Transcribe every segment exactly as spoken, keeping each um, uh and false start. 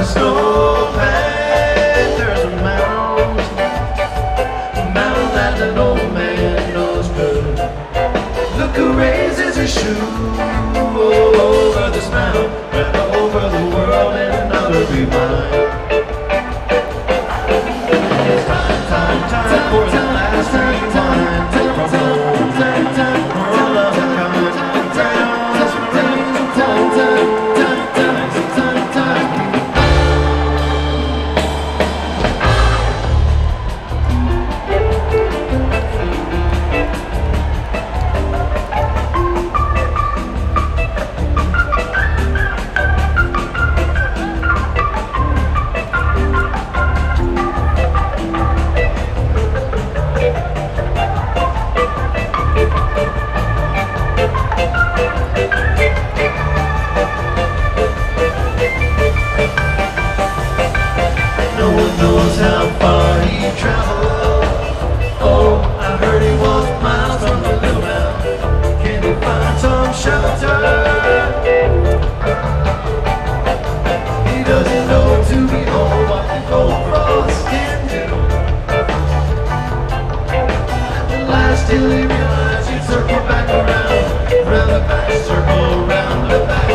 a snowman. There's a mound, a mound that an old man knows good. Look who raises his shoe over this mound, and over the world and another be mine. It's time, time, time for the last rewind from home. Time, time, world of kind. Time, time, time, time, time, time, time. No one knows how far he traveled. Oh, I heard he walked miles from the little town. Can he find some shelter? He doesn't know to behold what the gold frost can do. At last he'll realize he'd circle back around, round the back, circle round the back.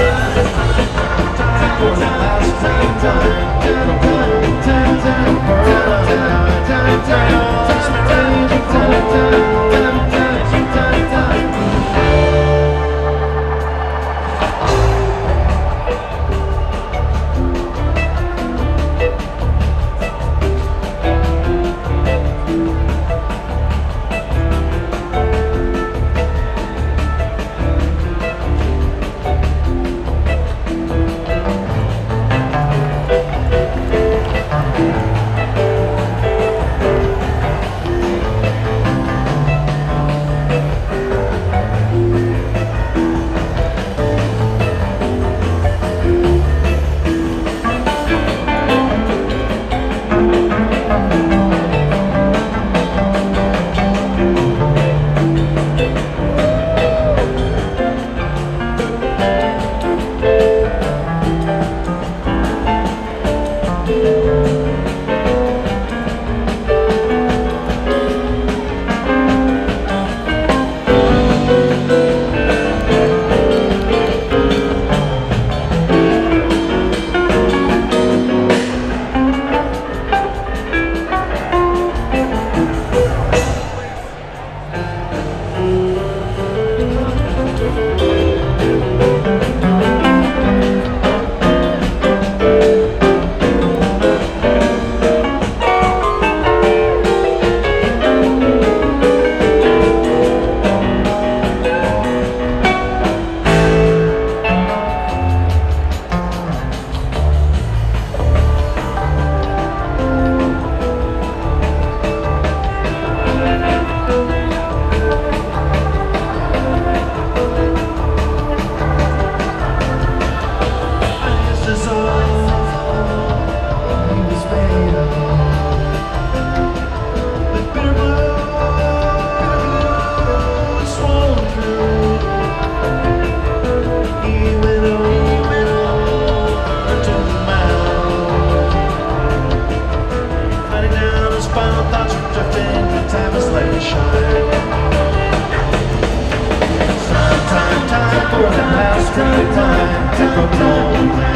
For the last time, time, time, time, time, time, time, time, time, time, time, time, for the last time, time, to go home.